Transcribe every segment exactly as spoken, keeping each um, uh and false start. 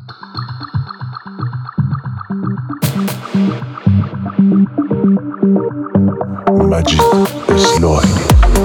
مجید اصلاحی.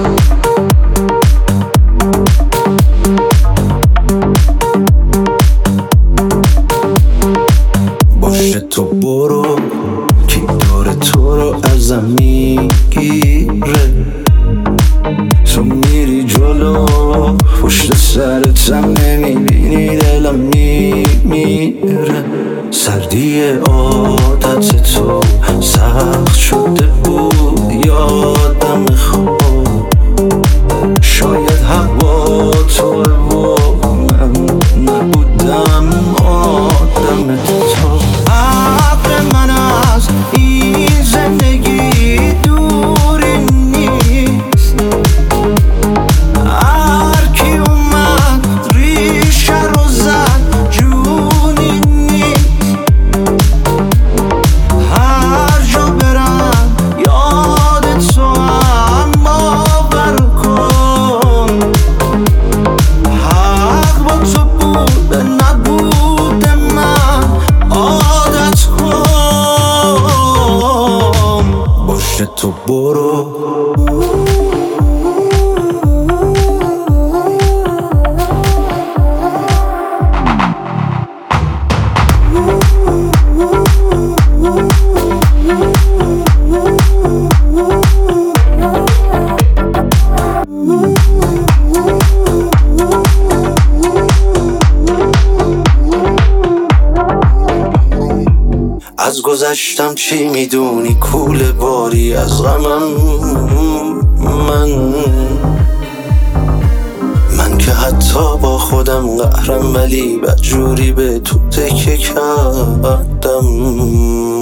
باشه تو برو، کی داره تو رو ازم میگیره؟ تو میری جلو، پشت سرتم نمیبینی، دلم میمیره. سردی عادت تو سخت شده بود، یادم خواب شاید هوا تو و من نبودم آدم تو. عقل من از این زندگی دوری نیست، هر کی اومد ریشه رو زد جونی نیست. هر جا برم یاد تو هم باور کن، حق با تو بوده نبوده من عادت کن. باشه تو برو، از گذشتم چی میدونی؟ کوله باری از غمم من من که حتی با خودم قهرم، ولی بدجوری به تو تکه کردم.